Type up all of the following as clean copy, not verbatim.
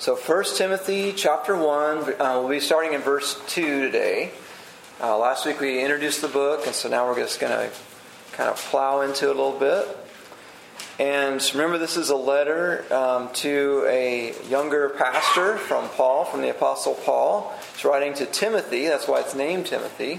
So 1 Timothy chapter 1, we'll be starting in verse 2 today. Last week we introduced the book, and so now we're just going to kind of plow into it a little bit. And remember, this is a letter to a younger pastor from Paul, from the Apostle Paul. He's writing to Timothy, that's why it's named Timothy.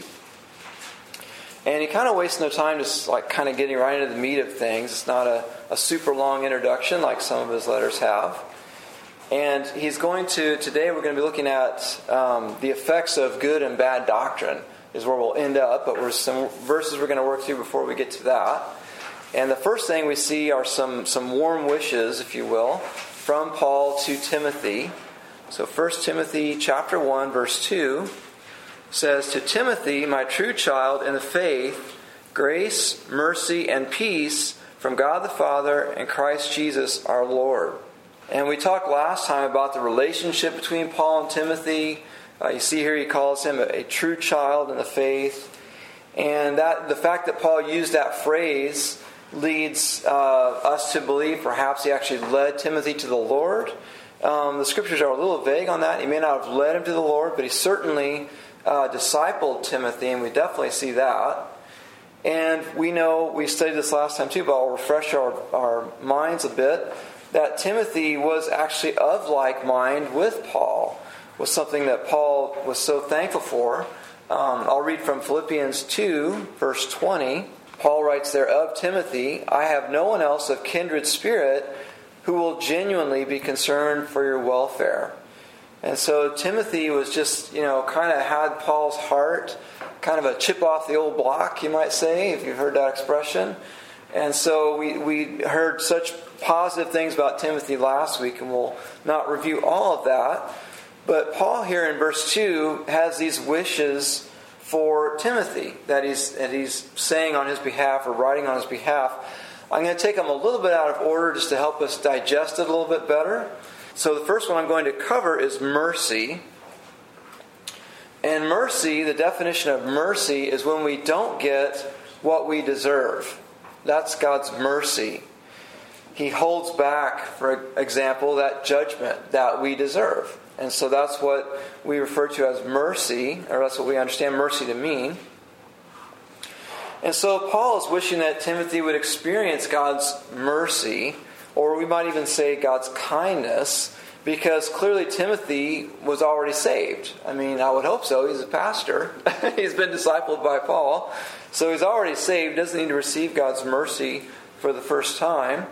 And he kind of wastes no time just like kind of getting right into the meat of things. It's not a super long introduction like some of his letters have. And he's going to, today we're going to be looking at the effects of good and bad doctrine is where we'll end up. But there's some verses we're going to work through before we get to that. And the first thing we see are some warm wishes, if you will, from Paul to Timothy. So 1 Timothy chapter 1, verse 2 says, "To Timothy, my true child in the faith, grace, mercy, and peace from God the Father and Christ Jesus our Lord." And we talked last time about the relationship between Paul and Timothy. You see here he calls him a true child in the faith. And that the fact that Paul used that phrase leads us to believe perhaps he actually led Timothy to the Lord. The scriptures are a little vague on that. He may not have led him to the Lord, but he certainly discipled Timothy, and we definitely see that. And we know, we studied this last time too, but I'll refresh our minds a bit, that Timothy was actually of like mind with Paul, was something that Paul was so thankful for. I'll read from Philippians 2, verse 20. Paul writes there, "Of Timothy, I have no one else of kindred spirit who will genuinely be concerned for your welfare." And so Timothy was just, kind of had Paul's heart, kind of a chip off the old block, you might say, if you've heard that expression. And so we heard such positive things about Timothy last week, and we'll not review all of that. But Paul here in verse 2 has these wishes for Timothy that he's saying on his behalf or writing on his behalf. I'm going to take them a little bit out of order just to help us digest it a little bit better. So the first one I'm going to cover is mercy. And mercy, the definition of mercy is when we don't get what we deserve. That's God's mercy. He holds back, for example, that judgment that we deserve. And so that's what we refer to as mercy, or that's what we understand mercy to mean. And so Paul is wishing that Timothy would experience God's mercy, or we might even say God's kindness, because clearly Timothy was already saved. I mean, I would hope so. He's a pastor. He's been discipled by Paul. So he's already saved, doesn't need to receive God's mercy for the first time.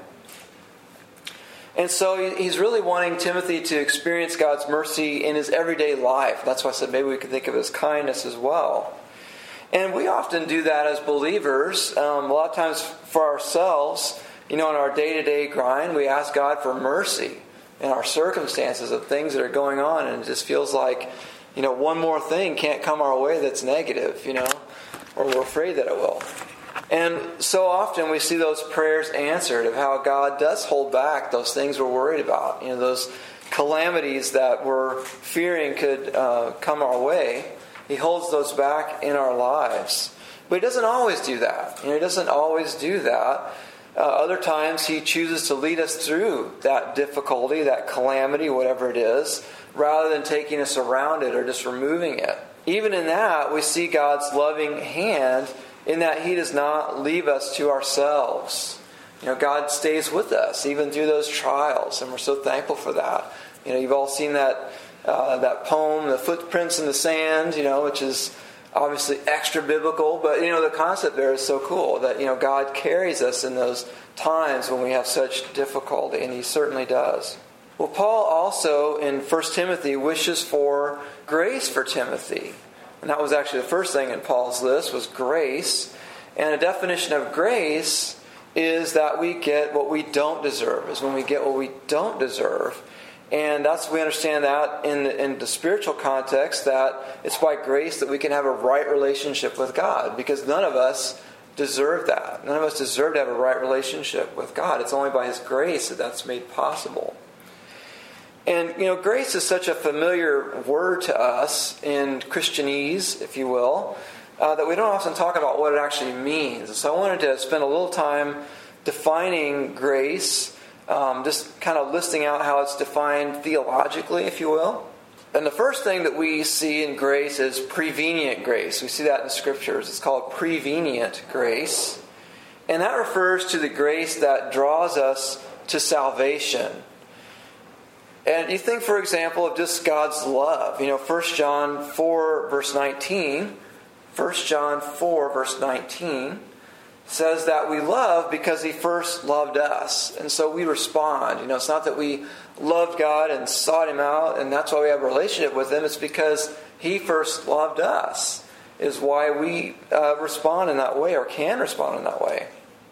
And so he's really wanting Timothy to experience God's mercy in his everyday life. That's why I said maybe we could think of his kindness as well. And we often do that as believers. A lot of times for ourselves, in our day-to-day grind, we ask God for mercy in our circumstances of things that are going on. And it just feels like, one more thing can't come our way that's negative, or we're afraid that it will. And so often we see those prayers answered of how God does hold back those things we're worried about. Those calamities that we're fearing could come our way. He holds those back in our lives. But He doesn't always do that. He doesn't always do that. Other times He chooses to lead us through that difficulty, that calamity, whatever it is, rather than taking us around it or just removing it. Even in that, we see God's loving hand in that He does not leave us to ourselves. God stays with us even through those trials, and we're so thankful for that. You've all seen that poem, The Footprints in the Sand, which is obviously extra biblical, but the concept there is so cool that God carries us in those times when we have such difficulty, and He certainly does. Well, Paul also in 1 Timothy wishes for grace for Timothy. And that was actually the first thing in Paul's list, was grace. And a definition of grace is that we get what we don't deserve, is when we get what we don't deserve. And we understand that in the spiritual context, that it's by grace that we can have a right relationship with God, because none of us deserve that. None of us deserve to have a right relationship with God. It's only by His grace that that's made possible. And, grace is such a familiar word to us in Christianese, if you will, that we don't often talk about what it actually means. So I wanted to spend a little time defining grace just kind of listing out how it's defined theologically, if you will. And the first thing that we see in grace is prevenient grace. We see that in the Scriptures. It's called prevenient grace. And that refers to the grace that draws us to salvation. And you think, for example, of just God's love. 1 John 4, verse 19. 1 John 4, verse 19 says that we love because He first loved us. And so we respond. It's not that we loved God and sought Him out and that's why we have a relationship with Him. It's because He first loved us is why we respond in that way or can respond in that way.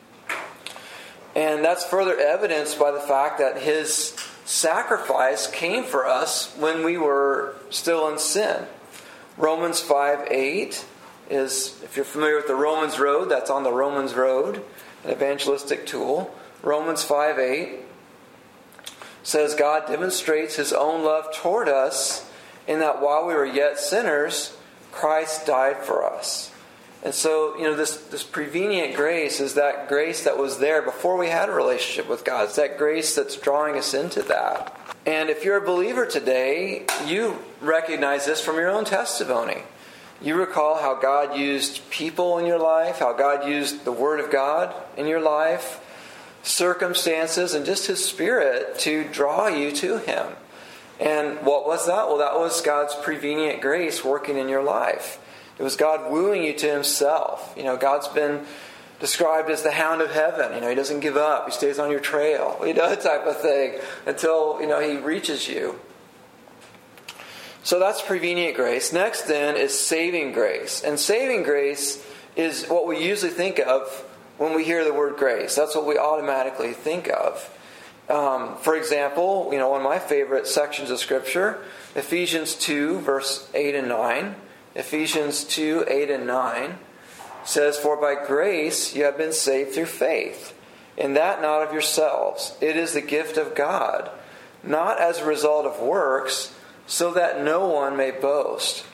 And that's further evidenced by the fact that His sacrifice came for us when we were still in sin. Romans 5:8 is, if you're familiar with the Romans Road, that's on the Romans Road, an evangelistic tool. Romans 5:8 says, God demonstrates His own love toward us in that while we were yet sinners, Christ died for us. And so, this prevenient grace is that grace that was there before we had a relationship with God. It's that grace that's drawing us into that. And if you're a believer today, you recognize this from your own testimony. You recall how God used people in your life, how God used the Word of God in your life, circumstances, and just His Spirit to draw you to Him. And what was that? Well, that was God's prevenient grace working in your life. It was God wooing you to Himself. God's been described as the hound of heaven. He doesn't give up. He stays on your trail. That type of thing until, He reaches you. So that's prevenient grace. Next then is saving grace. And saving grace is what we usually think of when we hear the word grace. That's what we automatically think of. For example, one of my favorite sections of Scripture, Ephesians 2, verse 8 and 9. Ephesians 2, 8 and 9 says, For by grace you have been saved through faith, and that not of yourselves. It is the gift of God, not as a result of works, so that no one may boast.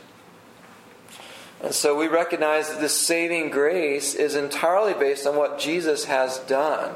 And so we recognize that this saving grace is entirely based on what Jesus has done.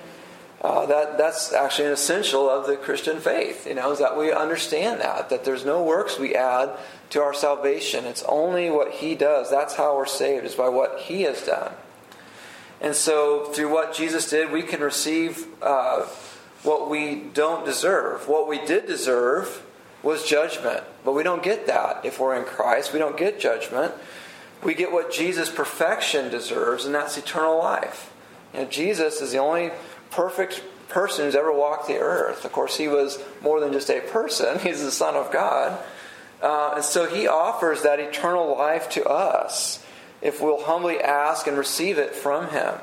That's actually an essential of the Christian faith, is that we understand that there's no works we add to our salvation. It's only what He does. That's how we're saved, is by what He has done. And so through what Jesus did, we can receive what we don't deserve. What we did deserve was judgment, but we don't get that if we're in Christ. We don't get judgment. We get what Jesus' perfection deserves, and that's eternal life. Jesus is the only perfect person who's ever walked the earth. Of course, He was more than just a person. He's the Son of God. And so He offers that eternal life to us if we'll humbly ask and receive it from Him.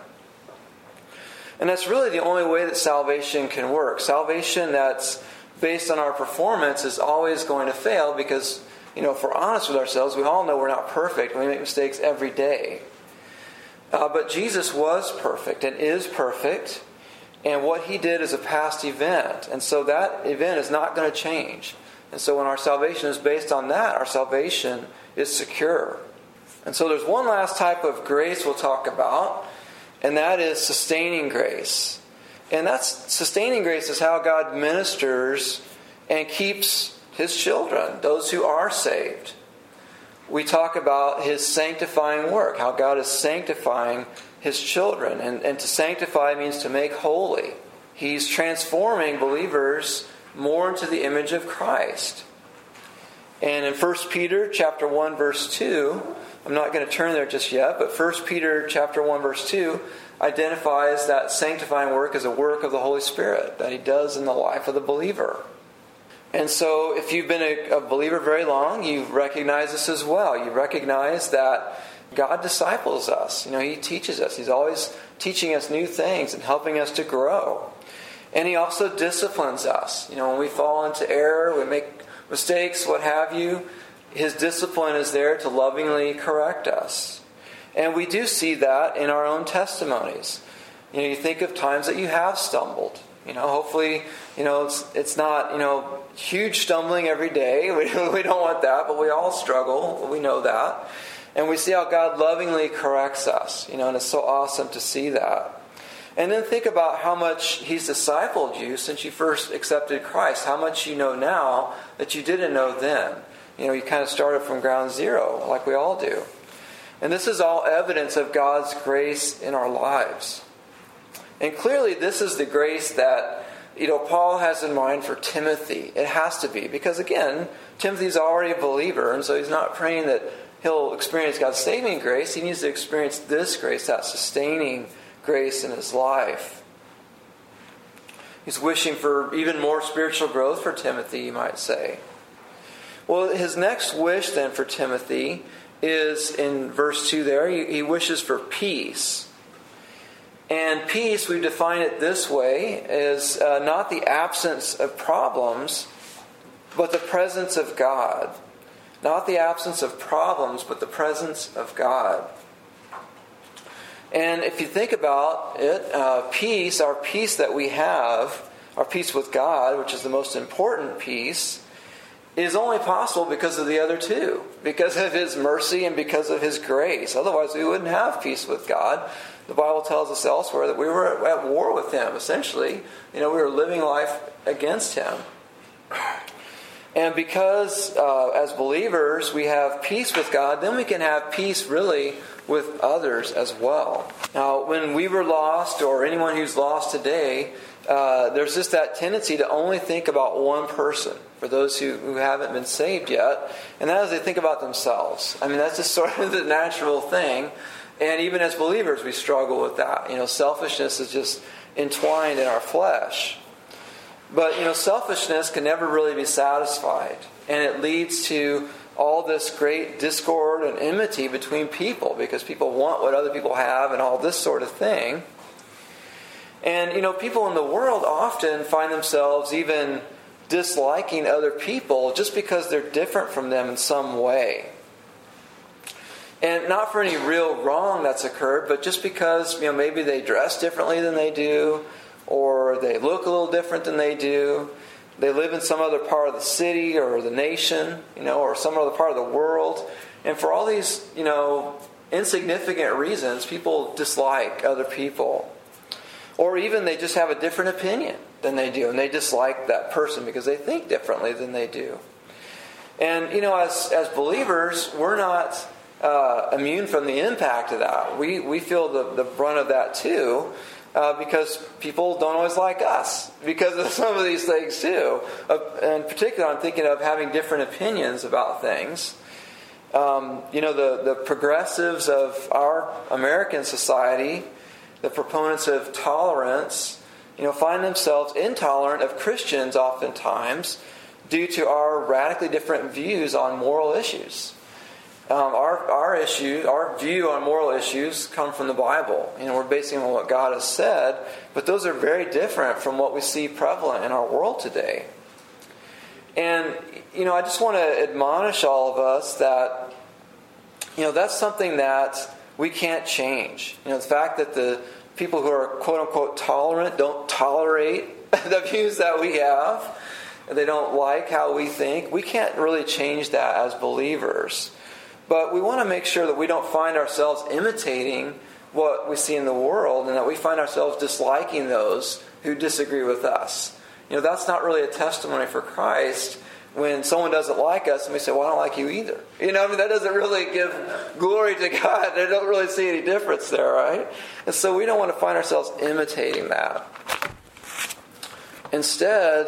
And that's really the only way that salvation can work. Salvation that's based on our performance is always going to fail because, if we're honest with ourselves, we all know we're not perfect. We make mistakes every day. But Jesus was perfect and is perfect. And what He did is a past event. And so that event is not going to change. And so when our salvation is based on that, our salvation is secure. And so there's one last type of grace we'll talk about, and that is sustaining grace. And that's sustaining grace is how God ministers and keeps His children, those who are saved. We talk about His sanctifying work, how God is sanctifying His children. And to sanctify means to make holy. He's transforming believers more into the image of Christ. And in 1 Peter chapter 1, verse 2, I'm not going to turn there just yet, but 1 Peter chapter 1, verse 2 identifies that sanctifying work as a work of the Holy Spirit that He does in the life of the believer. And so if you've been a believer very long, you recognize this as well. You recognize that God disciples us. He teaches us. He's always teaching us new things and helping us to grow. And He also disciplines us. When we fall into error, we make mistakes, what have you, His discipline is there to lovingly correct us. And we do see that in our own testimonies. You think of times that you have stumbled. Hopefully, it's not, huge stumbling every day. We don't want that, but we all struggle. We know that. And we see how God lovingly corrects us. And it's so awesome to see that. And then think about how much He's discipled you since you first accepted Christ. How much you know now that you didn't know then. You kind of started from ground zero, like we all do. And this is all evidence of God's grace in our lives. And clearly this is the grace that Paul has in mind for Timothy. It has to be. Because again, Timothy's already a believer, and so he's not praying that he'll experience God's saving grace. He needs to experience this grace, that sustaining grace in his life. He's wishing for even more spiritual growth for Timothy, you might say. Well, his next wish then for Timothy is in verse 2 there. He wishes for peace. And peace, we define it this way, is not the absence of problems, but the presence of God. Not the absence of problems, but the presence of God. And if you think about it, peace, our peace that we have, our peace with God, which is the most important peace, is only possible because of the other two. Because of His mercy and because of His grace. Otherwise we wouldn't have peace with God. The Bible tells us elsewhere that we were at war with Him, essentially. We were living life against Him. And because as believers we have peace with God, then we can have peace really with others as well. Now, when we were lost, or anyone who's lost today, there's just that tendency to only think about one person, for those who haven't been saved yet, and that is they think about themselves. I mean, that's just sort of the natural thing. And even as believers, we struggle with that. Selfishness is just entwined in our flesh. But, selfishness can never really be satisfied. And it leads to all this great discord and enmity between people, because people want what other people have and all this sort of thing. And, people in the world often find themselves even disliking other people just because they're different from them in some way. And not for any real wrong that's occurred, but just because, maybe they dress differently than they do, or they look a little different than they do. They live in some other part of the city or the nation, or some other part of the world. And for all these, insignificant reasons, people dislike other people. Or even they just have a different opinion than they do, and they dislike that person because they think differently than they do. And, as believers, we're not immune from the impact of that. We feel the brunt of that too, because people don't always like us because of some of these things too. In particular, I'm thinking of having different opinions about things. The progressives of our American society, the proponents of tolerance, find themselves intolerant of Christians oftentimes due to our radically different views on moral issues. Our view on moral issues come from the Bible. We're basing it on what God has said, but those are very different from what we see prevalent in our world today. And, I just want to admonish all of us that, that's something that we can't change. The fact that the people who are quote-unquote tolerant don't tolerate the views that we have, they don't like how we think, we can't really change that as believers. But we want to make sure that we don't find ourselves imitating what we see in the world, and that we find ourselves disliking those who disagree with us. That's not really a testimony for Christ when someone doesn't like us and we say, well, I don't like you either. That doesn't really give glory to God. I don't really see any difference there, right? And so we don't want to find ourselves imitating that. Instead,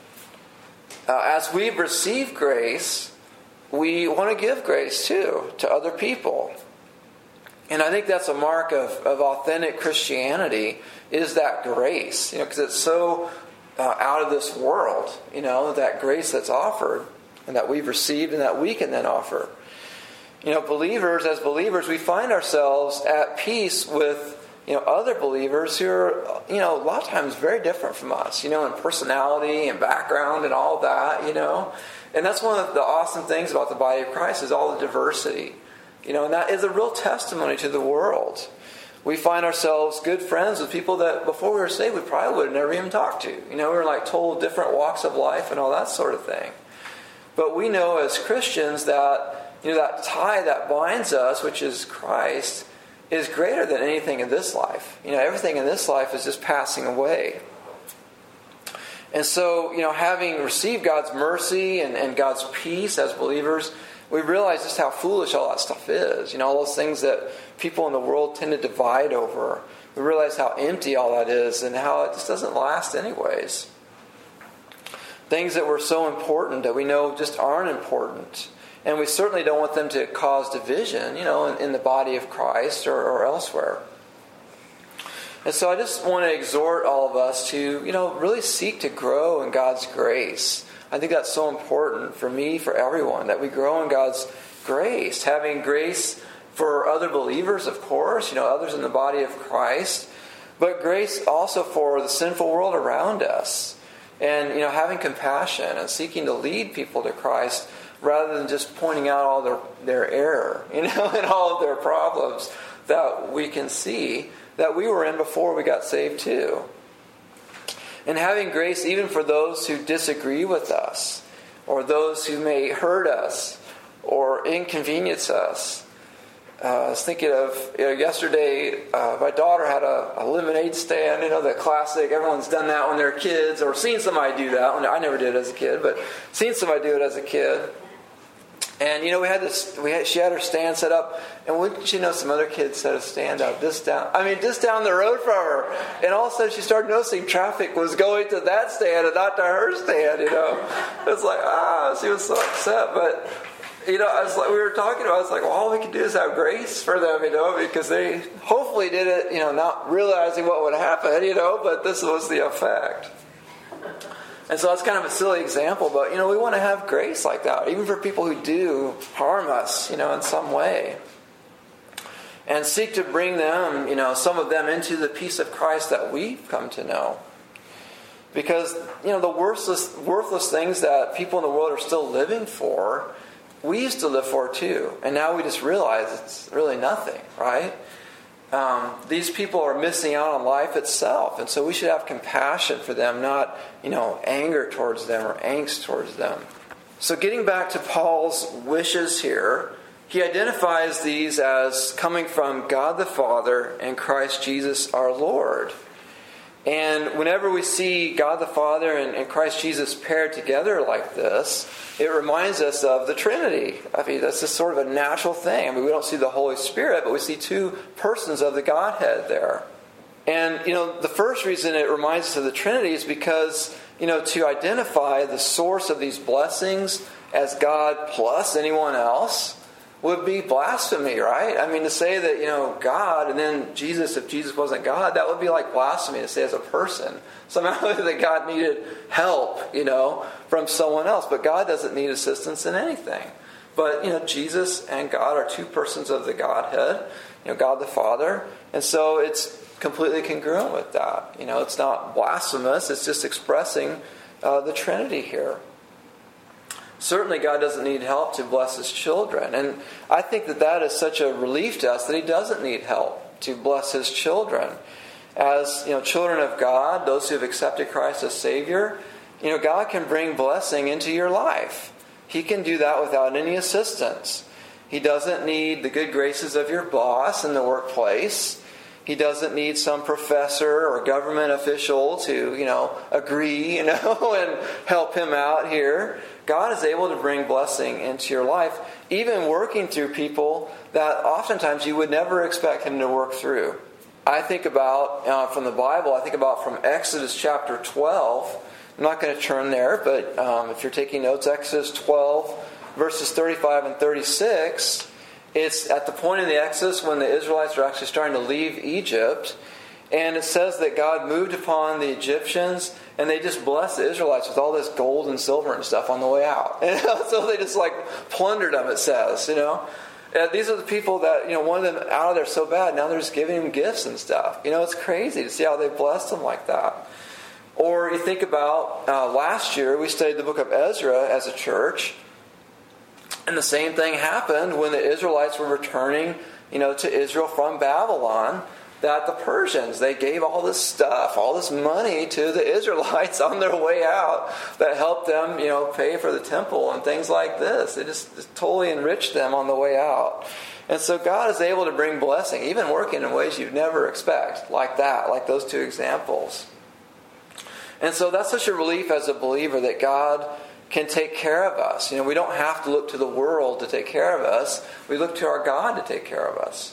as we've received grace, we want to give grace too to other people. And I think that's a mark of authentic Christianity, is that grace. Because it's so out of this world, that grace that's offered and that we've received and that we can then offer. As believers, we find ourselves at peace with other believers who are, a lot of times very different from us, in personality and background and all that, And that's one of the awesome things about the body of Christ, is all the diversity. And that is a real testimony to the world. We find ourselves good friends with people that before we were saved we probably would have never even talked to. We were like told different walks of life and all that sort of thing. But we know as Christians that that tie that binds us, which is Christ, is greater than anything in this life. Everything in this life is just passing away. And so, having received God's mercy and God's peace as believers, we realize just how foolish all that stuff is. All those things that people in the world tend to divide over. We realize how empty all that is and how it just doesn't last anyways. Things that were so important that we know just aren't important. And we certainly don't want them to cause division, in the body of Christ or elsewhere. And so I just want to exhort all of us to, really seek to grow in God's grace. I think that's so important for me, for everyone, that we grow in God's grace. Having grace for other believers, of course, others in the body of Christ. But grace also for the sinful world around us. And, having compassion and seeking to lead people to Christ rather than just pointing out all their error, and all of their problems that we can see that we were in before we got saved too. And having grace even for those who disagree with us, or those who may hurt us, or inconvenience us. I was thinking of, yesterday, my daughter had a lemonade stand, the classic, everyone's done that when they're kids, or seen somebody do that. I never did it as a kid, but seen somebody do it as a kid. And, she had her stand set up, and wouldn't you know, some other kids set a stand up just down the road from her. And all of a sudden she started noticing traffic was going to that stand and not to her stand, It's like, she was so upset. But, we were talking about, I was like, well, all we can do is have grace for them, because they hopefully did it, not realizing what would happen, but this was the effect. And so that's kind of a silly example, but, we want to have grace like that, even for people who do harm us, in some way. And seek to bring them, some of them into the peace of Christ that we've come to know. Because, the worthless things that people in the world are still living for, we used to live for too. And now we just realize it's really nothing, right? These people are missing out on life itself. And so we should have compassion for them, not, anger towards them or angst towards them. So getting back to Paul's wishes here, he identifies these as coming from God the Father and Christ Jesus our Lord. And whenever we see God the Father and Christ Jesus paired together like this, it reminds us of the Trinity. That's just sort of a natural thing. We don't see the Holy Spirit, but we see two persons of the Godhead there. And, the first reason it reminds us of the Trinity is because, to identify the source of these blessings as God plus anyone else would be blasphemy, right? To say that, God and then Jesus, if Jesus wasn't God, that would be like blasphemy to say as a person. Somehow that God needed help, from someone else. But God doesn't need assistance in anything. But, Jesus and God are two persons of the Godhead, God the Father. And so it's completely congruent with that. It's not blasphemous. It's just expressing the Trinity here. Certainly God doesn't need help to bless His children. And I think that is such a relief to us that He doesn't need help to bless His children. As children of God, those who have accepted Christ as Savior, God can bring blessing into your life. He can do that without any assistance. He doesn't need the good graces of your boss in the workplace. He doesn't need some professor or government official to, agree, and help him out here. God is able to bring blessing into your life, even working through people that oftentimes you would never expect Him to work through. I think about, from the Bible, from Exodus chapter 12. I'm not going to turn there, but if you're taking notes, Exodus 12, verses 35 and 36, it's at the point in the Exodus when the Israelites are actually starting to leave Egypt. And it says that God moved upon the Egyptians, and they just blessed the Israelites with all this gold and silver and stuff on the way out. So they just plundered them, it says, These are the people that, wanted them out of there so bad. Now they're just giving them gifts and stuff. It's crazy to see how they blessed them like that. Or you think about last year, we studied the book of Ezra as a church. And the same thing happened when the Israelites were returning, to Israel from Babylon. that the Persians, they gave all this stuff, all this money to the Israelites on their way out that helped them, pay for the temple and things like this. It just totally enriched them on the way out. And so God is able to bring blessing, even working in ways you'd never expect, like that, like those two examples. And so that's such a relief as a believer that God can take care of us. We don't have to look to the world to take care of us. We look to our God to take care of us.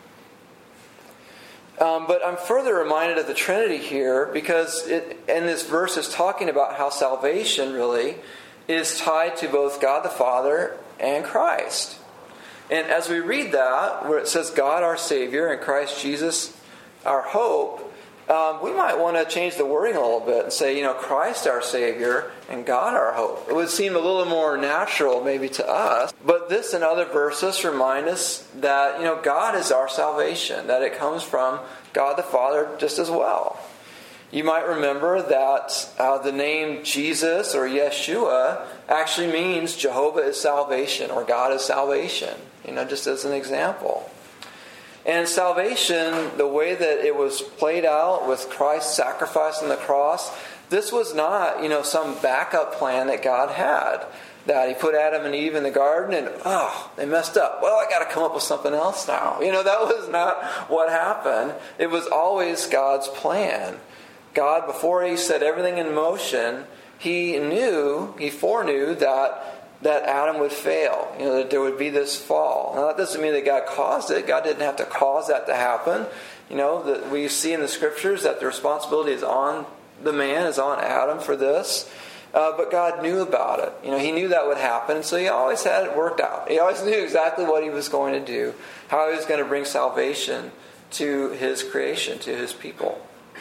But I'm further reminded of the Trinity here because in this verse is talking about how salvation really is tied to both God the Father and Christ. And as we read that, where it says God our Savior and Christ Jesus our hope, we might want to change the wording a little bit and say, Christ our Savior and God our hope. It would seem a little more natural maybe to us. But this and other verses remind us that, God is our salvation, that it comes from God the Father just as well. You might remember that the name Jesus or Yeshua actually means Jehovah is salvation or God is salvation, just as an example. And salvation, the way that it was played out with Christ's sacrifice on the cross, this was not, some backup plan that God had. That He put Adam and Eve in the garden and, they messed up. Well, I got to come up with something else now. That was not what happened. It was always God's plan. God, before He set everything in motion, He foreknew that Adam would fail, that there would be this fall. Now that doesn't mean that God caused it. God didn't have to cause that to happen. That we see in the Scriptures that the responsibility is on the man, is on Adam for this. But God knew about it. He knew that would happen, so He always had it worked out. He always knew exactly what He was going to do, how He was going to bring salvation to His creation, to His people.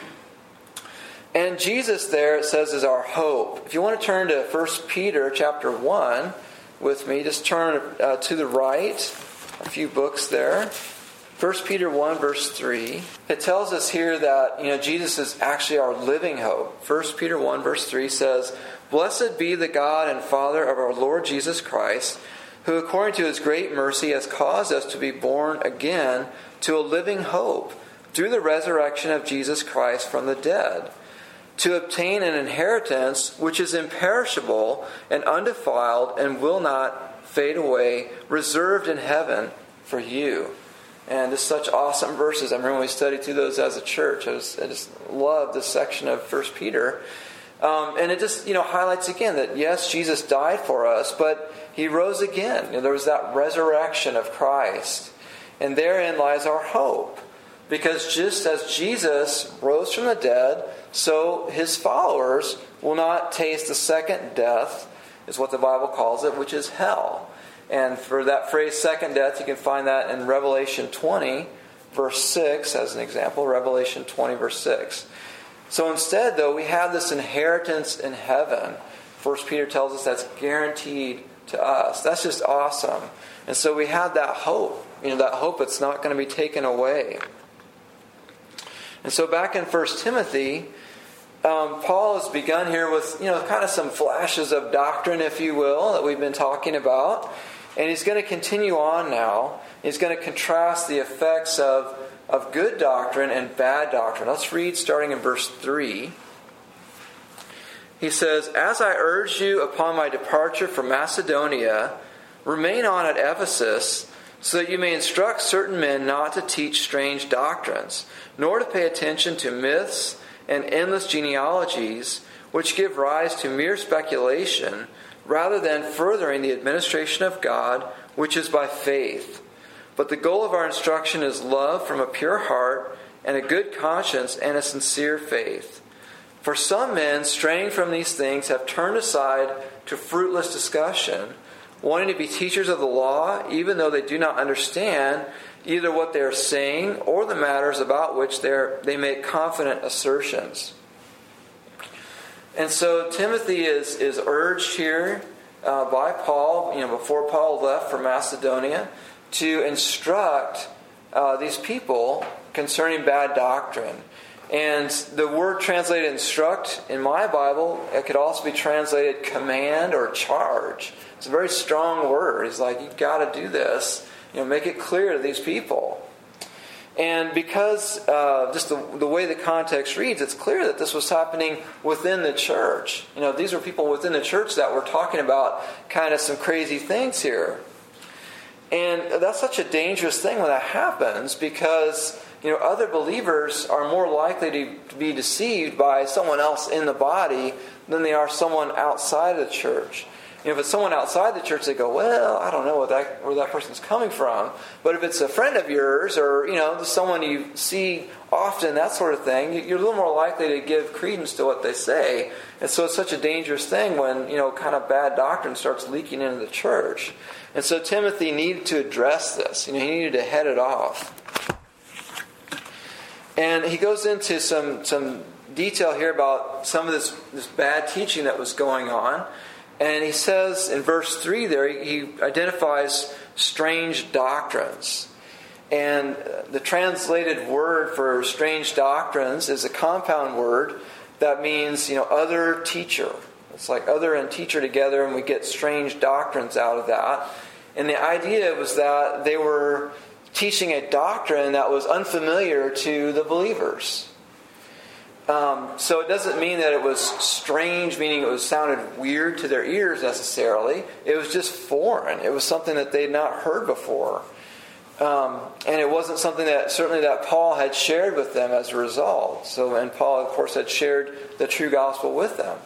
And Jesus there, it says, is our hope. If you want to turn to 1 Peter chapter 1 with me, just turn to the right, a few books there. 1 Peter 1 verse 3. It tells us here that Jesus is actually our living hope. 1 Peter 1 verse 3 says, "Blessed be the God and Father of our Lord Jesus Christ, who according to His great mercy has caused us to be born again to a living hope through the resurrection of Jesus Christ from the dead, to obtain an inheritance which is imperishable and undefiled and will not fade away, reserved in heaven for you." And just such awesome verses. I remember when we studied through those as a church. I just love this section of 1 Peter. And it just highlights again that yes, Jesus died for us, but He rose again. There was that resurrection of Christ. And therein lies our hope. Because just as Jesus rose from the dead, so His followers will not taste the second death, is what the Bible calls it, which is hell. And for that phrase, second death, you can find that in Revelation 20, verse 6, as an example. Revelation 20, verse 6. So instead, though, we have this inheritance in heaven. 1 Peter tells us that's guaranteed to us. That's just awesome. And so we have that hope, that hope that's not going to be taken away. And so back in 1 Timothy, Paul has begun here with, kind of some flashes of doctrine, if you will, that we've been talking about. And he's going to continue on now. He's going to contrast the effects of good doctrine and bad doctrine. Let's read starting in verse 3. He says, "As I urged you upon my departure from Macedonia, remain on at Ephesus, so that you may instruct certain men not to teach strange doctrines, nor to pay attention to myths and endless genealogies, which give rise to mere speculation, rather than furthering the administration of God, which is by faith. But the goal of our instruction is love from a pure heart, and a good conscience, and a sincere faith. For some men, straying from these things, have turned aside to fruitless discussion, wanting to be teachers of the law, even though they do not understand either what they are saying or the matters about which they make confident assertions." And so Timothy is urged here by Paul, before Paul left for Macedonia, to instruct these people concerning bad doctrine. And the word translated instruct in my Bible, it could also be translated command or charge. It's a very strong word. He's like, you've got to do this. Make it clear to these people. And because just the way the context reads, it's clear that this was happening within the church. These were people within the church that were talking about kind of some crazy things here. And that's such a dangerous thing when that happens, because other believers are more likely to be deceived by someone else in the body than they are someone outside of the church. If it's someone outside the church, they go, well, I don't know where that person's coming from. But if it's a friend of yours or, just someone you see often, that sort of thing, you're a little more likely to give credence to what they say. And so it's such a dangerous thing when, kind of bad doctrine starts leaking into the church. And so Timothy needed to address this. He needed to head it off. And he goes into some detail here about some of this bad teaching that was going on. And he says in verse 3 there, he identifies strange doctrines. And the translated word for strange doctrines is a compound word that means, other teacher. It's like other and teacher together, and we get strange doctrines out of that. And the idea was that they were teaching a doctrine that was unfamiliar to the believers. So it doesn't mean that it was strange, meaning it sounded weird to their ears necessarily. It was just foreign. It was something that they had not heard before. And it wasn't something that Paul had shared with them as a result. And Paul, of course, had shared the true gospel with them.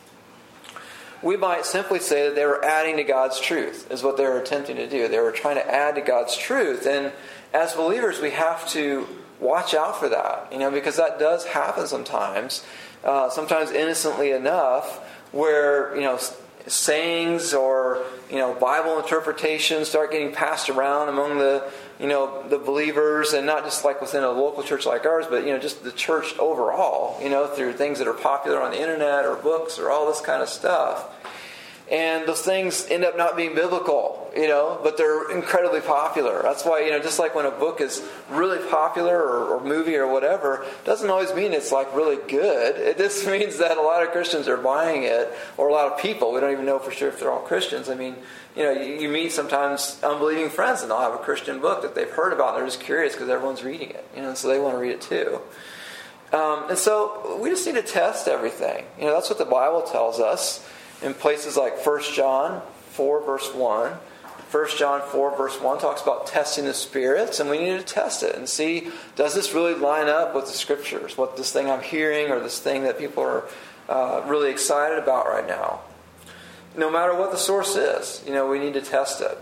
We might simply say that they were adding to God's truth, is what they were attempting to do. They were trying to add to God's truth. And as believers, we have to watch out for that, because that does happen sometimes innocently enough, where, sayings or, Bible interpretations start getting passed around among the believers, and not just like within a local church like ours, but, just the church overall, through things that are popular on the internet or books or all this kind of stuff. And those things end up not being biblical, but they're incredibly popular. That's why, just like when a book is really popular or movie or whatever, doesn't always mean it's like really good. It just means that a lot of Christians are buying it, or a lot of people. We don't even know for sure if they're all Christians. I mean, you meet sometimes unbelieving friends and they'll have a Christian book that they've heard about and they're just curious because everyone's reading it, and so they want to read it too. And so we just need to test everything. That's what the Bible tells us. In places like 1 John 4 verse 1. 1 John 4 verse 1 talks about testing the spirits, and we need to test it and see, does this really line up with the Scriptures? What this thing I'm hearing, or this thing that people are really excited about right now? No matter what the source is, we need to test it.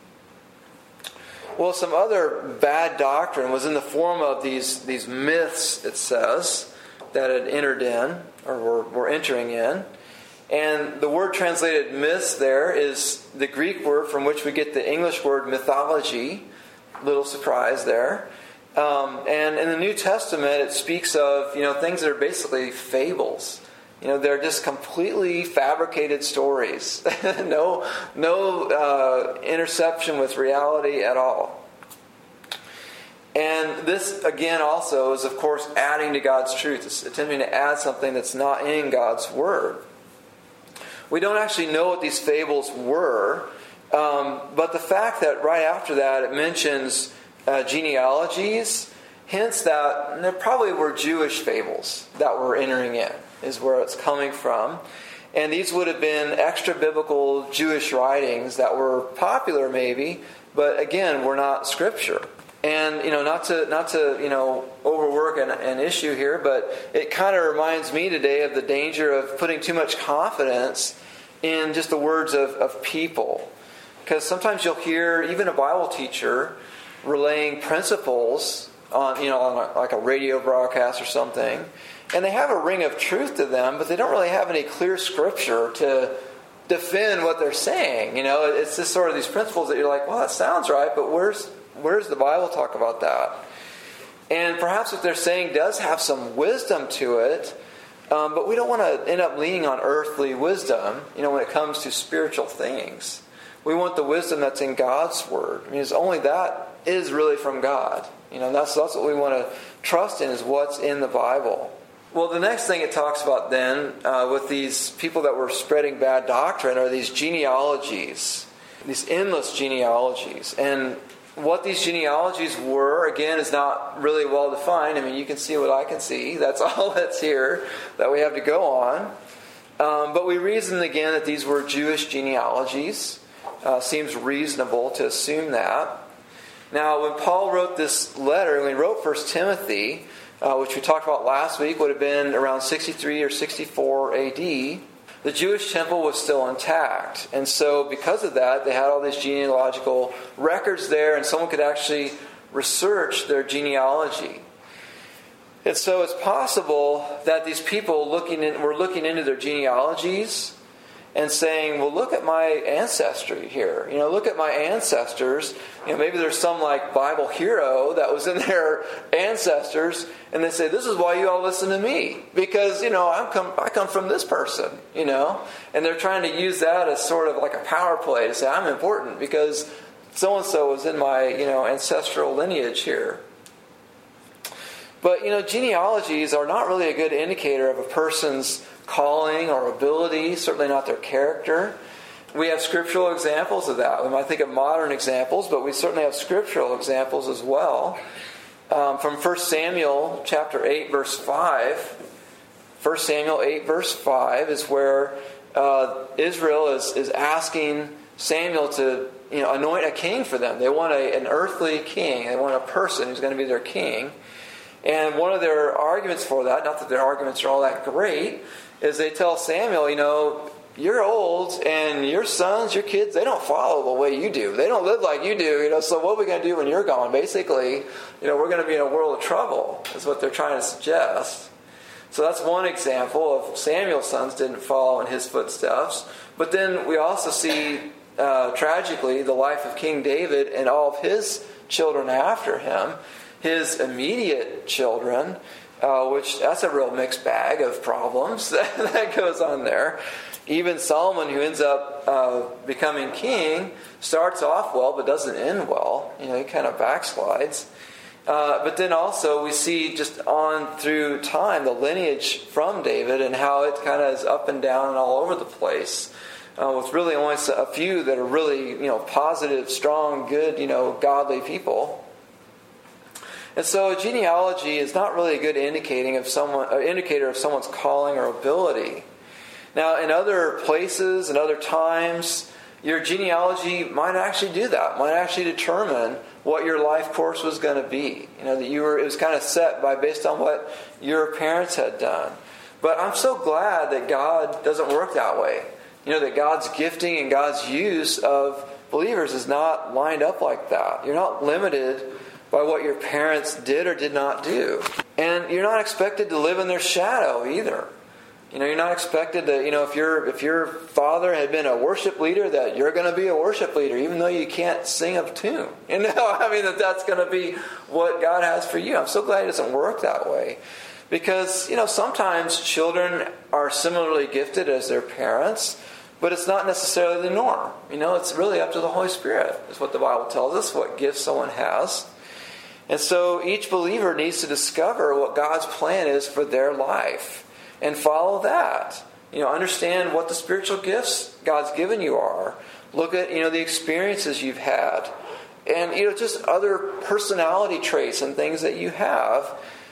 Well, some other bad doctrine was in the form of these myths, it says, that had entered in, or were entering in. And the word translated myths there is the Greek word from which we get the English word mythology. Little surprise there. And in the New Testament, it speaks of things that are basically fables. They're just completely fabricated stories. no interception with reality at all. And this, again, also is, of course, adding to God's truth. It's attempting to add something that's not in God's Word. We don't actually know what these fables were, but the fact that right after that it mentions genealogies hints that there probably were Jewish fables that were entering in, is where it's coming from. And these would have been extra-biblical Jewish writings that were popular maybe, but again, were not Scripture. And, not to overwork an issue here, but it kind of reminds me today of the danger of putting too much confidence in just the words of people. Because sometimes you'll hear even a Bible teacher relaying principles on like a radio broadcast or something, and they have a ring of truth to them, but they don't really have any clear Scripture to defend what they're saying. It's just sort of these principles that you're like, well, that sounds right, but where's the Bible talk about that? And perhaps what they're saying does have some wisdom to it, but we don't want to end up leaning on earthly wisdom, when it comes to spiritual things. We want the wisdom that's in God's Word. It's only that is really from God. That's what we want to trust in, is what's in the Bible. Well, the next thing it talks about then, with these people that were spreading bad doctrine, are these genealogies. These endless genealogies. And what these genealogies were, again, is not really well defined. I mean, you can see what I can see. That's all that's here that we have to go on. But we reason again that these were Jewish genealogies. Seems reasonable to assume that. Now, when Paul wrote this letter, when he wrote 1 Timothy, which we talked about last week, would have been around 63 or 64 AD, the Jewish temple was still intact. And so because of that, they had all these genealogical records there, and someone could actually research their genealogy. And so it's possible that these people were looking into their genealogies and saying, well, look at my ancestry here. Look at my ancestors. Maybe there's some like Bible hero that was in their ancestors, and they say, this is why you all listen to me. Because, I come from this person, And they're trying to use that as sort of like a power play to say, I'm important because so-and-so was in my, ancestral lineage here. But, genealogies are not really a good indicator of a person's calling or ability, certainly not their character. We have scriptural examples of that. We might think of modern examples, but we certainly have scriptural examples as well. From 1 Samuel chapter 8, verse 5. 1 Samuel 8, verse 5 is where Israel is asking Samuel to anoint a king for them. They want an earthly king. They want a person who's going to be their king. And one of their arguments for that, not that their arguments are all that great, is they tell Samuel, you're old and your sons, your kids, they don't follow the way you do. They don't live like you do, so what are we going to do when you're gone? Basically, we're going to be in a world of trouble, is what they're trying to suggest. So that's one example of Samuel's sons didn't follow in his footsteps. But then we also see, tragically, the life of King David and all of his children after him. His immediate children, which that's a real mixed bag of problems that goes on there. Even Solomon, who ends up becoming king, starts off well but doesn't end well. He kind of backslides. But then also we see just on through time the lineage from David and how it kind of is up and down and all over the place. With really only a few that are really positive, strong, good, godly people. And so a genealogy is not really a good indicator of someone's calling or ability. Now, in other places and other times, your genealogy might actually do that. Might actually determine what your life course was going to be. That it was kind of set based on what your parents had done. But I'm so glad that God doesn't work that way. That God's gifting and God's use of believers is not lined up like that. You're not limited by what your parents did or did not do. And you're not expected to live in their shadow either. You're not expected to, if your father had been a worship leader, that you're going to be a worship leader, even though you can't sing a tune. That's going to be what God has for you. I'm so glad it doesn't work that way. Because, sometimes children are similarly gifted as their parents, but it's not necessarily the norm. It's really up to the Holy Spirit, is what the Bible tells us, what gifts someone has. And so each believer needs to discover what God's plan is for their life and follow that. Understand what the spiritual gifts God's given you are. Look at, the experiences you've had. And, just other personality traits and things that you have.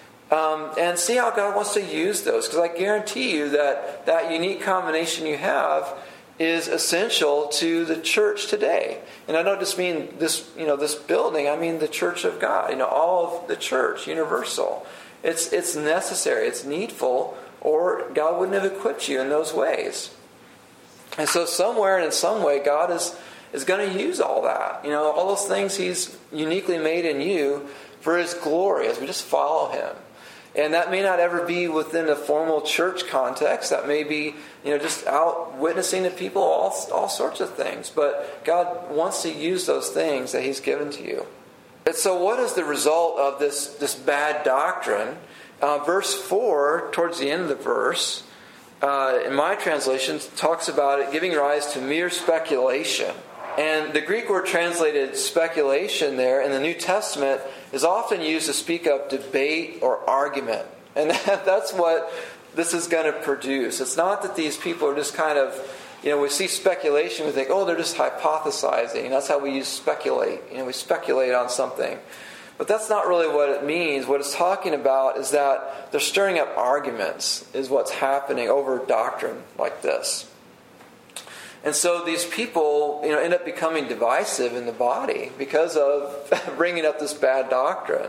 And see how God wants to use those. Because I guarantee you that unique combination you have is essential to the church today. And I don't just mean this building, I mean the church of God, all of the church, universal. It's necessary, it's needful, or God wouldn't have equipped you in those ways. And so somewhere and in some way, God is going to use all that. All those things He's uniquely made in you for His glory as we just follow Him. And that may not ever be within a formal church context. That may be, just out witnessing to people, all sorts of things. But God wants to use those things that He's given to you. And so what is the result of this bad doctrine? Verse 4, towards the end of the verse, in my translation, talks about it giving rise to mere speculation. And the Greek word translated speculation there in the New Testament is often used to speak of debate or argument. And that's what this is going to produce. It's not that these people are just kind of we see speculation, we think, oh, they're just hypothesizing. That's how we use speculate. We speculate on something. But that's not really what it means. What it's talking about is that they're stirring up arguments, is what's happening over doctrine like this. And so these people, end up becoming divisive in the body because of bringing up this bad doctrine.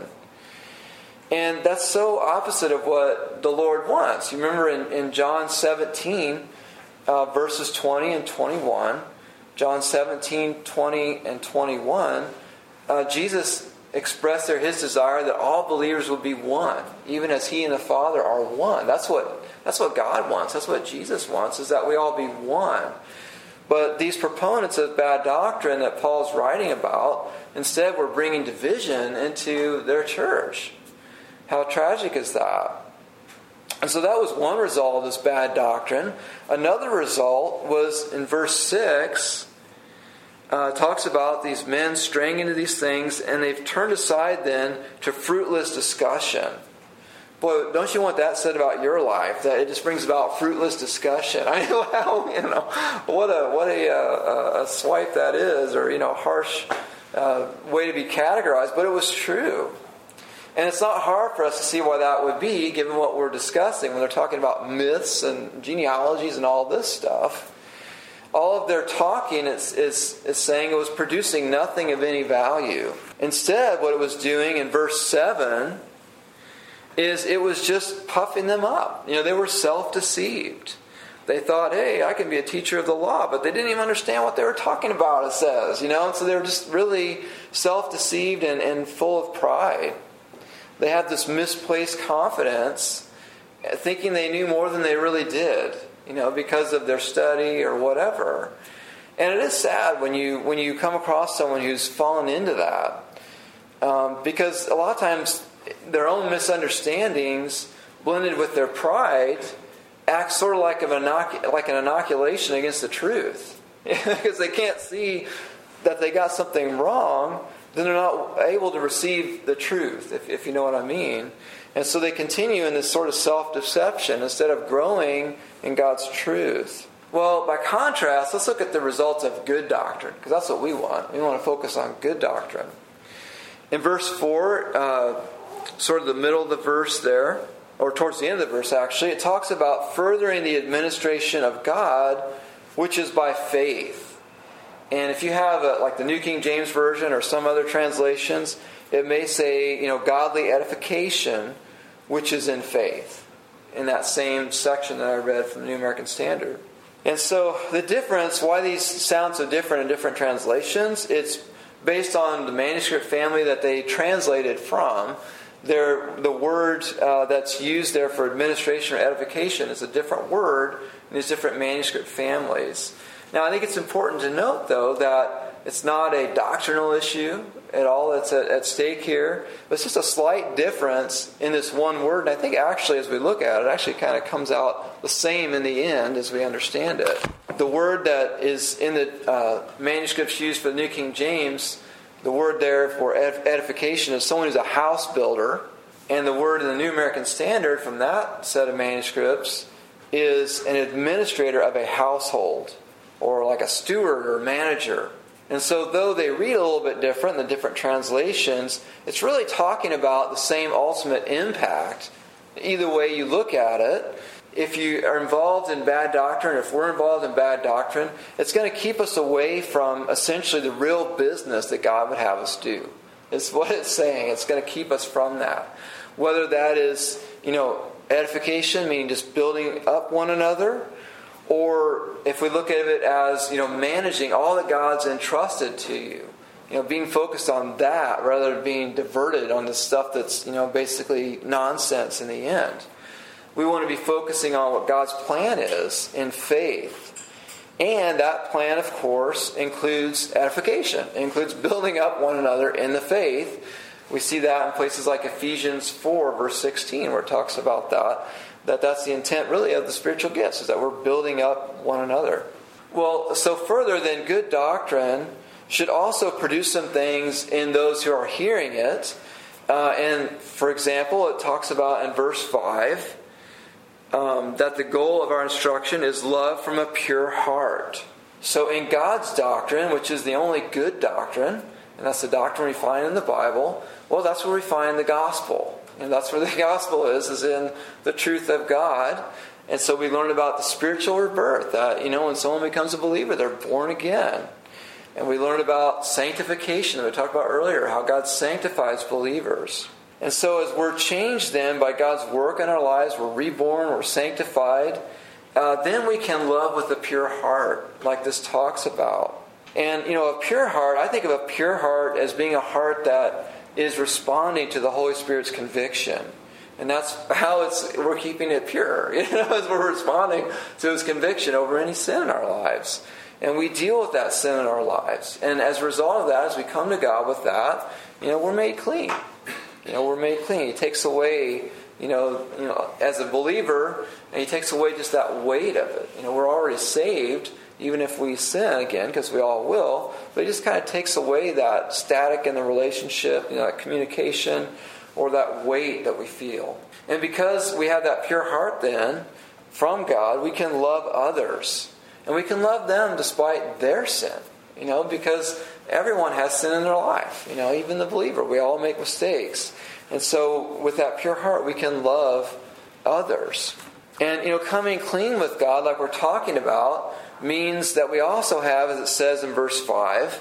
And that's so opposite of what the Lord wants. You remember in John 17, verses 20 and 21, John 17, 20 and 21, Jesus expressed there his desire that all believers would be one, even as he and the Father are one. That's what God wants. That's what Jesus wants, is that we all be one. But these proponents of bad doctrine that Paul's writing about, instead were bringing division into their church. How tragic is that? And so that was one result of this bad doctrine. Another result was in verse 6, talks about these men straying into these things, and they've turned aside then to fruitless discussion. Boy, don't you want that said about your life, that it just brings about fruitless discussion? I know how, what a swipe that is, or harsh way to be categorized, but it was true. And it's not hard for us to see why that would be, given what we're discussing when they're talking about myths and genealogies and all this stuff. All of their talking is saying it was producing nothing of any value. Instead, what it was doing in verse 7 is it was just puffing them up. They were self-deceived. They thought, hey, I can be a teacher of the law, but they didn't even understand what they were talking about, it says. And so they were just really self-deceived and full of pride. They had this misplaced confidence, thinking they knew more than they really did, because of their study or whatever. And it is sad when you come across someone who's fallen into that, because a lot of times their own misunderstandings blended with their pride act sort of like an inoculation against the truth, because they can't see that they got something wrong. Then they're not able to receive the truth, if you know what I mean. And so they continue in this sort of self-deception instead of growing in God's truth. Well, by contrast, let's look at the results of good doctrine, because that's what we want. We want to focus on good doctrine. In verse 4, sort of the middle of the verse there, or towards the end of the verse actually, it talks about furthering the administration of God, which is by faith. And if you have like the New King James Version or some other translations, it may say, godly edification, which is in faith, in that same section that I read from the New American Standard. And so the difference, why these sound so different in different translations, it's based on the manuscript family that they translated from. The word that's used there for administration or edification is a different word in these different manuscript families. Now, I think it's important to note, though, that it's not a doctrinal issue at all that's at stake here. But it's just a slight difference in this one word. And I think actually, as we look at it, it actually kind of comes out the same in the end as we understand it. The word that is in the manuscripts used for the New King James, the word there for edification is someone who's a house builder. And the word in the New American Standard from that set of manuscripts is an administrator of a household, or like a steward or manager. And so though they read a little bit different in the different translations, it's really talking about the same ultimate impact. Either way you look at it, if you are involved in bad doctrine, if we're involved in bad doctrine, it's going to keep us away from essentially the real business that God would have us do. It's what it's saying. It's going to keep us from that. Whether that is, edification, meaning just building up one another, or if we look at it as, managing all that God's entrusted to you, being focused on that rather than being diverted on the stuff that's, basically nonsense in the end. We want to be focusing on what God's plan is in faith. And that plan, of course, includes edification. It includes building up one another in the faith. We see that in places like Ephesians 4, verse 16, where it talks about that's the intent really of the spiritual gifts, is that we're building up one another. Well, so further then, good doctrine should also produce some things in those who are hearing it. And for example, it talks about in verse 5, that the goal of our instruction is love from a pure heart. So in God's doctrine, which is the only good doctrine, and that's the doctrine we find in the Bible, well, that's where we find the gospel. And that's where the gospel is in the truth of God. And so we learn about the spiritual rebirth, that, when someone becomes a believer, they're born again. And we learn about sanctification that we talked about earlier, how God sanctifies believers. And so as we're changed then by God's work in our lives, we're reborn, we're sanctified, then we can love with a pure heart, like this talks about. And, a pure heart, I think of a pure heart as being a heart that is responding to the Holy Spirit's conviction. And that's how we're keeping it pure, as we're responding to His conviction over any sin in our lives. And we deal with that sin in our lives. And as a result of that, as we come to God with that, we're made clean. We're made clean. He takes away, as a believer, and He takes away just that weight of it. We're already saved, even if we sin again, because we all will. But He just kind of takes away that static in the relationship, that communication, or that weight that we feel. And because we have that pure heart then, from God, we can love others. And we can love them despite their sin. Because everyone has sin in their life. Even the believer. We all make mistakes. And so with that pure heart, we can love others. And, coming clean with God, like we're talking about, means that we also have, as it says in verse 5,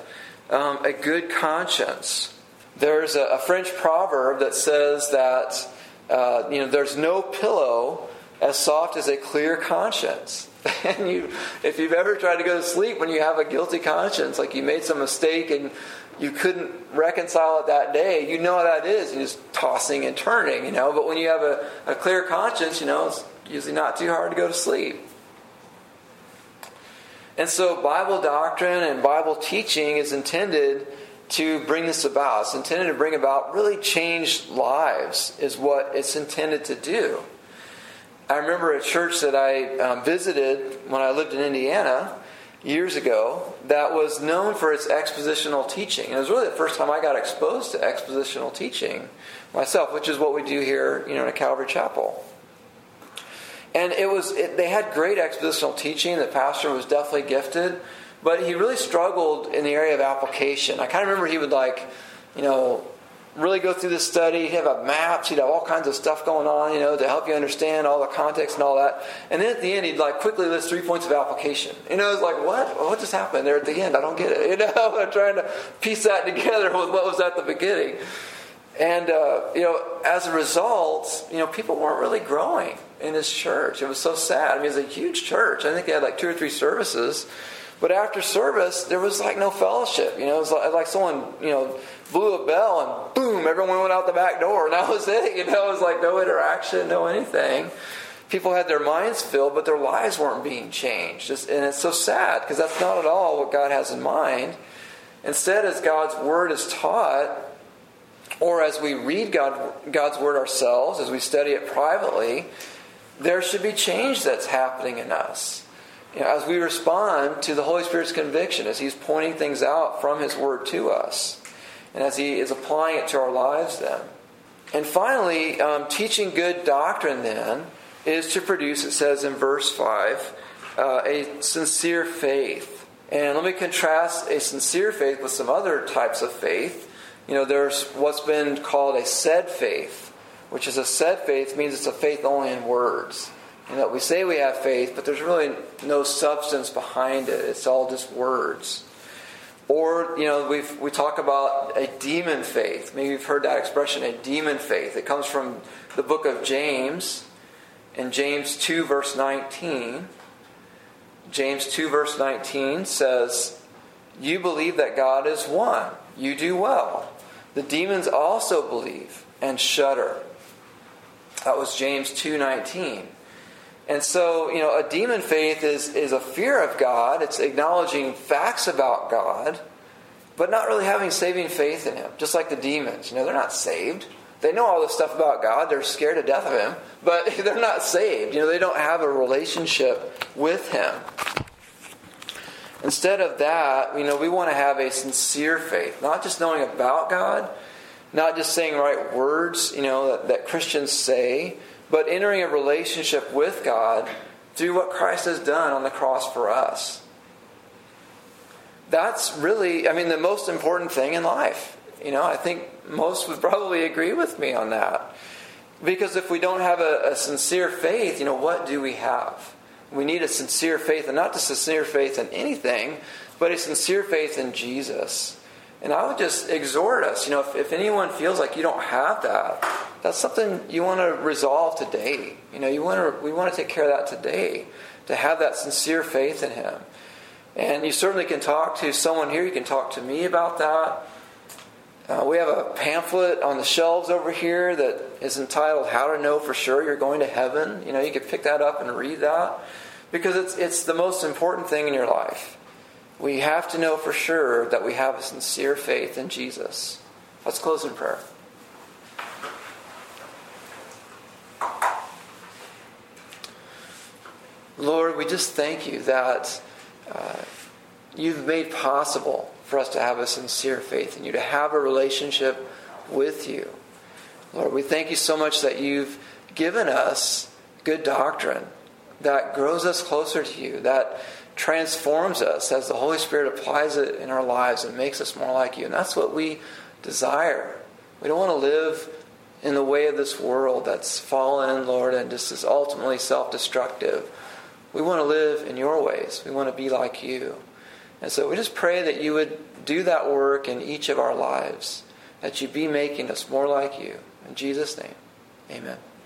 a good conscience. There's a French proverb that says that, there's no pillow as soft as a clear conscience. And if you've ever tried to go to sleep when you have a guilty conscience, like you made some mistake and you couldn't reconcile it that day, you know how that is. You're just tossing and turning, But when you have a clear conscience, it's usually not too hard to go to sleep. And so Bible doctrine and Bible teaching is intended to bring this about. It's intended to bring about really changed lives, is what it's intended to do. I remember a church that I visited when I lived in Indiana years ago that was known for its expositional teaching. And it was really the first time I got exposed to expositional teaching myself, which is what we do here, in a Calvary Chapel. And they had great expositional teaching. The pastor was definitely gifted, but he really struggled in the area of application. I kind of remember he would really go through the study. He'd have maps. He'd have all kinds of stuff going on, to help you understand all the context and all that. And then at the end, he'd quickly list 3 points of application. It's like, what just happened there at the end? I don't get it. I'm trying to piece that together with what was at the beginning. And, as a result, people weren't really growing in his church. It was so sad. It was a huge church. I think they had 2 or 3 services. But after service, there was no fellowship. It was like someone, blew a bell and boom, everyone went out the back door. And that was it. It was no interaction, no anything. People had their minds filled, but their lives weren't being changed. And it's so sad because that's not at all what God has in mind. Instead, as God's Word is taught, or as we read God's Word ourselves, as we study it privately, there should be change that's happening in us. As we respond to the Holy Spirit's conviction, as He's pointing things out from His Word to us, and as He is applying it to our lives then. And finally, teaching good doctrine then is to produce, it says in verse 5, a sincere faith. And let me contrast a sincere faith with some other types of faith. There's what's been called a said faith, which is a said faith means it's a faith only in words. We say we have faith, but there's really no substance behind it. It's all just words. Or, we talk about a demon faith. Maybe you've heard that expression, a demon faith. It comes from the book of James, in James 2, verse 19. James 2, verse 19 says, "You believe that God is one. You do well. The demons also believe and shudder." That was James 2:19. And so, a demon faith is a fear of God. It's acknowledging facts about God, but not really having saving faith in Him. Just like the demons. They're not saved. They know all this stuff about God. They're scared to death of Him, but they're not saved. They don't have a relationship with Him. Instead of that, we want to have a sincere faith. Not just knowing about God, not just saying right words, that Christians say, but entering a relationship with God through what Christ has done on the cross for us. That's really, the most important thing in life. I think most would probably agree with me on that. Because if we don't have a sincere faith, what do we have? We need a sincere faith, and not just a sincere faith in anything, but a sincere faith in Jesus. And I would just exhort us, if anyone feels like you don't have that, that's something you want to resolve today. We want to take care of that today, to have that sincere faith in Him. And you certainly can talk to someone here. You can talk to me about that. We have a pamphlet on the shelves over here that is entitled "How to Know for Sure You're Going to Heaven." You can pick that up and read that, because it's the most important thing in your life. We have to know for sure that we have a sincere faith in Jesus. Let's close in prayer. Lord, we just thank you that you've made possible for us to have a sincere faith in you, to have a relationship with you. Lord, we thank you so much that you've given us good doctrine that grows us closer to you, that transforms us as the Holy Spirit applies it in our lives and makes us more like you. And that's what we desire. We don't want to live in the way of this world that's fallen, Lord, and just is ultimately self-destructive. We want to live in your ways. We want to be like you. And so we just pray that you would do that work in each of our lives, that you be making us more like you. In Jesus' name, amen.